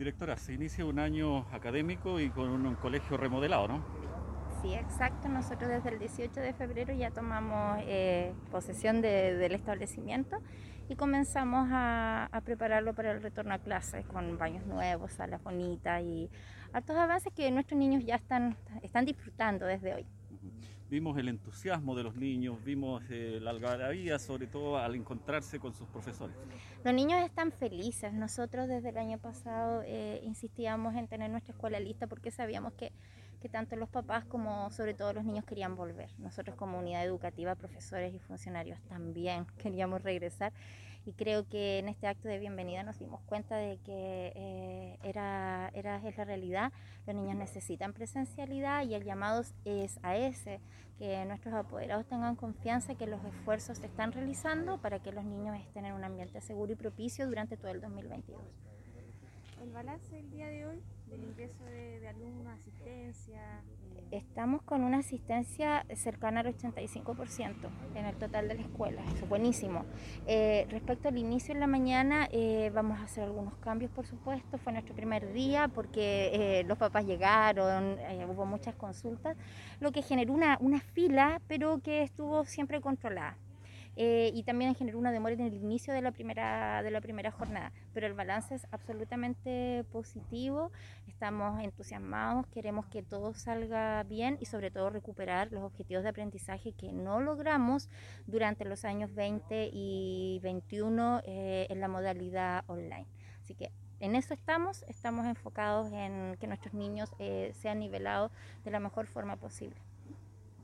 Directora, se inicia un año académico y con un colegio remodelado, ¿no? Sí, exacto. Nosotros desde el 18 de febrero ya tomamos posesión del establecimiento y comenzamos a prepararlo para el retorno a clases con baños nuevos, salas bonitas y hartos avances que nuestros niños ya están disfrutando desde hoy. Ujú. Vimos el entusiasmo de los niños, vimos la algarabía, sobre todo al encontrarse con sus profesores. Los niños están felices. Nosotros desde el año pasado insistíamos en tener nuestra escuela lista porque sabíamos que tanto los papás como sobre todo los niños querían volver. Nosotros como unidad educativa, profesores y funcionarios también queríamos regresar y creo que en este acto de bienvenida nos dimos cuenta de que es la realidad. Los niños necesitan presencialidad y el llamado es a ese, que nuestros apoderados tengan confianza que los esfuerzos se están realizando para que los niños estén en un ambiente seguro y propicio durante todo el 2022. El balance del día de hoy del ingreso de alumnos, asistencia. Estamos con una asistencia cercana al 85% en el total de la escuela, eso es buenísimo. Respecto al inicio en la mañana, vamos a hacer algunos cambios, por supuesto. Fue nuestro primer día porque los papás llegaron, hubo muchas consultas, lo que generó una fila, pero que estuvo siempre controlada. Y también generó una demora en el inicio de la primera jornada, pero el balance es absolutamente positivo, estamos entusiasmados, queremos que todo salga bien y sobre todo recuperar los objetivos de aprendizaje que no logramos durante los años 20 y 21 en la modalidad online. Así que en eso estamos enfocados en que nuestros niños sean nivelados de la mejor forma posible.